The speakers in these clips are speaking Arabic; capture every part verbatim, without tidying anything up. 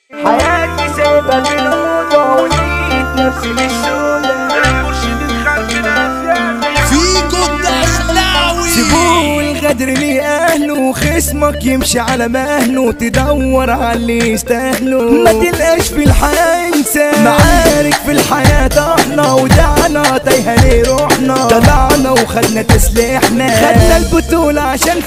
حياتي سايبة في الأوضة ولقيت نفسي مش سودة. المرشد الخلق فيكو الدخلاوي. سيبوه الغدر لأهله وخصمك يمشي على مهله تدور على اللي يستاهله. ما تلقاش في الحياة إنسان معارك في الحياة طحنا ودعنا تايهة ليه روحنا. طلعنا وخدنا تسليحنا خدنا البطولة عشان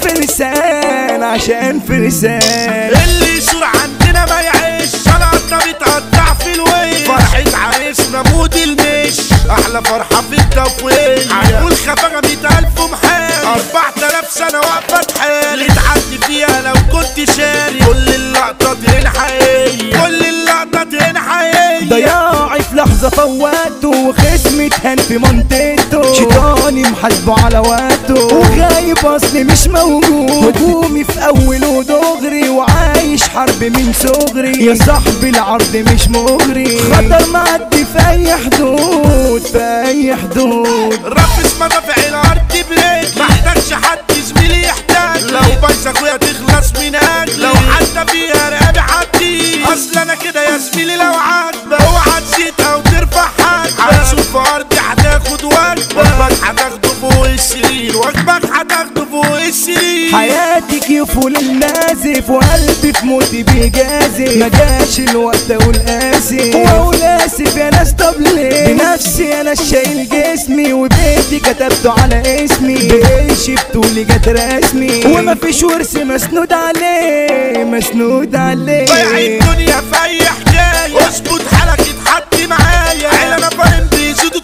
فرسان عشان فرسان. اللي يشور عندنا ما يعيش شنطنا بتقطع في الويش. فرحة عريسنا مود المش احلى فرحة في التفويل. هنقول خفاجة مية الف محال اربع تلاف سنة واقفة تحال تعدي فيها لو كنت شاري. كل اللقطات هنا حقيقية كل اللقطات هنا حقيقية. ضياعي في لحظة فواته وخصمي اتهان في منطقته. شيطاني محاسبه على وقته وغايب اصلي مش موجود. هجومي في اول ودغري وعايش حرب من صغري. يا صاحبي العرض مش مغري خطر معدي في اي حدود في اي حدود. رفس مدافع الارض بريك محتاجش حد زميلي يحتاج. لو بايظ اخويا تخلص من اجلي لو حتى فيها رقابي حدي. اصل انا كده يا زميلي لو عاجبك اوعى تزيد او ترفع حاجبك. هتشوف ارضي هتاخد واجبك واجبك هتاخده فوق السرير واجبك هتاخده فوق السرير. حياتي كيف للنازف وقلبي في موتي بيجازف. ما جاش الوقت اقول اسف واقول اسف يا ناس. طب ليه بنفسي انا شايل جسمي وبيتي كتبته على اسمي. بعيشي بطولي جت رسمي وما فيش ورث مسنود عليه مسنود عليه. ضيع الدنيا في اي حكايه اظبط حالك اتحدي معايا. عيل انا فاهم بيزيدوا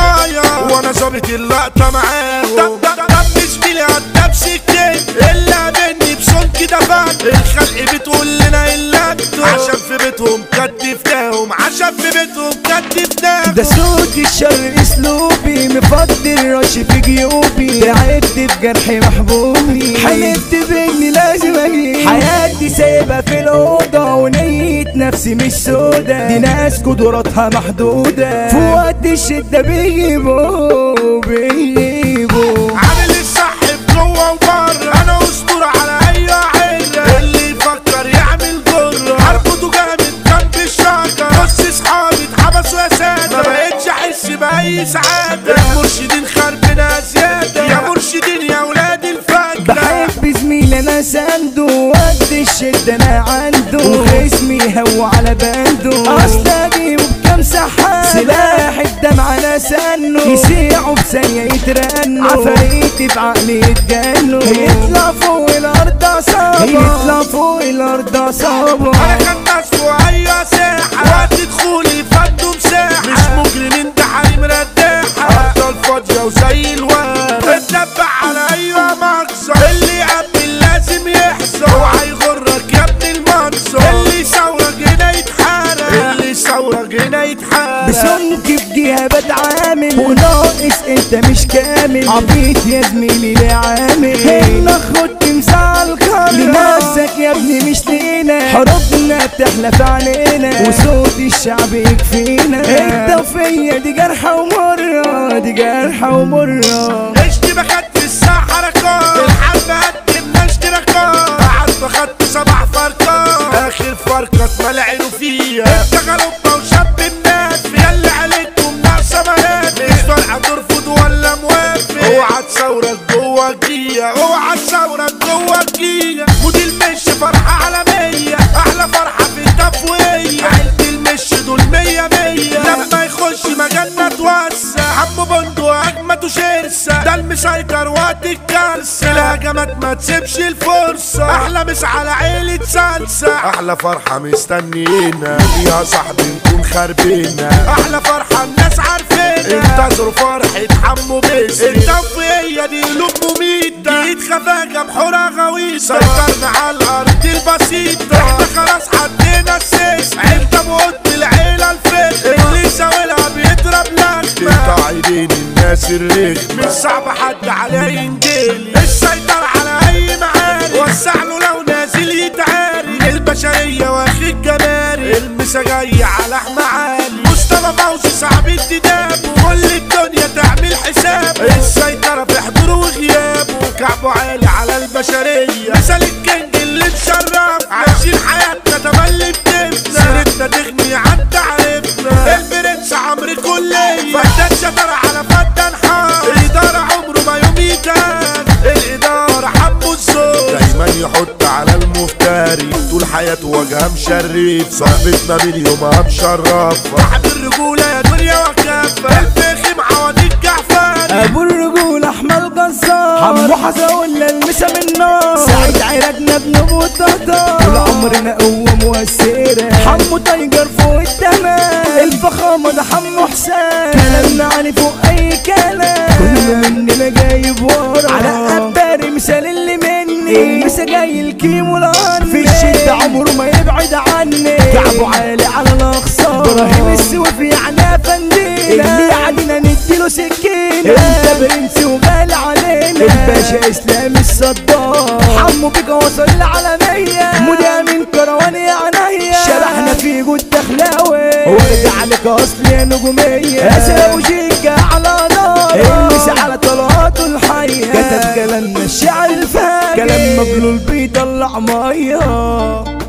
طفايه وانا ظابط اللقطه معاهم. طب طب زميلي هدى بسكين اللي قابلني بصون كده فات. الخلق بتقول لنا الا انتوا عشان في بيتهم كتفتاهم عشان في بيتهم كتفتاهم. ده صوت الشر اسلوبي مفضل رش في جيوبي. تعبت في جرحي محبوبي حلفت باني لازم اجي. حياتي سايبة في الأوضة ونية نفسي مش سودة. دي ناس قدراتها محدودة في وقت الشدة بيجيبوا بيجيبوا. عامل الصح بجوه وبره انا اسطورة على اي عيلة. اللي يفكر يعمل جرة هربطه جامد جنب الشجرة. نص صحابي اتحبسوا يا سادة ما بقتش احس باي سعادة. المرشدين خربنا زيادة يا مرشدين يا ولاد الفجرة. بحب زميلي انا سانده وقت الشدة انا عنده. وخصمي هو على بانده اصل اجيبه بكام سحاب. سلاح الدمع انا سنه يسيعوا بثانية يترنوا. عفاريتي في عقلي يتجنوا. يطلع فوق الارض عصابة يطلع فوق الارض عصابة. انا خدت في اي ساحة وقت دخولي فدوا مساحة. مش مجرمين ده حريم رداحة افضل فاضية وزي الواد. اتنبع على ايوه مقصد اللي يقبل لازم يحصل. اوعى يغرك يا ابن المنصب اللي يصورك هنا يتحارب اللي يصورك هنا يتحارب. بسنك بديها بتعامل وناقص انت مش كامل. عبيط يا زميلي ليه عامل هنا خد مزعل خالص. لنفسك يا ابني مش لينا حروبنا بتحلى في علينا. وصوت الشعب يكفينا. انت وفيا دي جرحة ومرة دي جرحة ومرة. اشتباكات في الساحة حركات الحرب قدمنا اشتراكات. قعدت خدت سبع فرقات اخر فرقة ملعنوا فيها. انت غلوبة وشاب منافي ياللي عليكم ناقصة منافي. مش فارقة ترفض ولا موافق. اوعى تصورك جوا الجية اوعى تصورك جوا الجية. مودي المش فرحة عالمية احلى فرحة في التفوية. عيلة المش دول مية مية لما يخش مجالنا توسع. عمو بندو اجمد وشرسة ده المسيطر وقت الكارثة. الهجمات ما تسيبش الفرصة احلى مس على عيلة سلسة. احلى فرحة مستنينا يا صاحبي نكون خاربينا. احلى فرحة الناس عارفينا انتظروا فرحة حمو باسم. التوفيقية دي قلوب مميتة جيت خفاجة بحورة غويصة. سيطرنا على الارض البسيطة احنا خلاص حدينا السيس. انت بقط العيلة الفخمة اللي يساويلها بيضرب لخمة. انت عايدين الناس الرخمة مش صعب حد عليه ينجلي. السيطرة على اي معارك وسع له لو نازل يتعارك. البشرية واخد جمارك المسا جاية على احمى عالي. مصطفى فوزي صعب التداب وكل الدنيا تعمل حساب. السيطرة في حضوره وغيابه كعبه عالي على البشرية. مثال الكينج اللي اتشرف عايشين حياتنا تملي بتفنى. غريب طول حياته وجهها مشرف صاحبتنا من يومها مشرف صاحب الرجولة يا دنيا وكافة الفخم عوضيك جعفر ابو الرجولة احمد جزار حمو حزة ولا المسا من نار سعيد عراجنا ابن ابو الطهطا طول عمرنا قوة مؤثرة حمو تايجر فوق التمام الفخامة ده حمو حسام كلامنا عن فوق اي كلام كله مننا جايب ورا على قباري مثال اللي مني المسا جاي الكيمو الارض في الشدة عمره ما يبعد عني كعبه عالي على الاقصى ابراهيم السوفي يعني فندينا اللي علينا نديله سكينة انت برنس وغالي علينا الباشا اسلام الصدار حمو بيك وصل العالمية مدام من كروان يا عينيا شرحنا في جود دخلاوي وارجع عليك اصل يا نجومية اسر وشيكة على نار المسي على طلعاته الحية كتب كلامنا الشعر الفاجر كلام مبلول بيطلع مية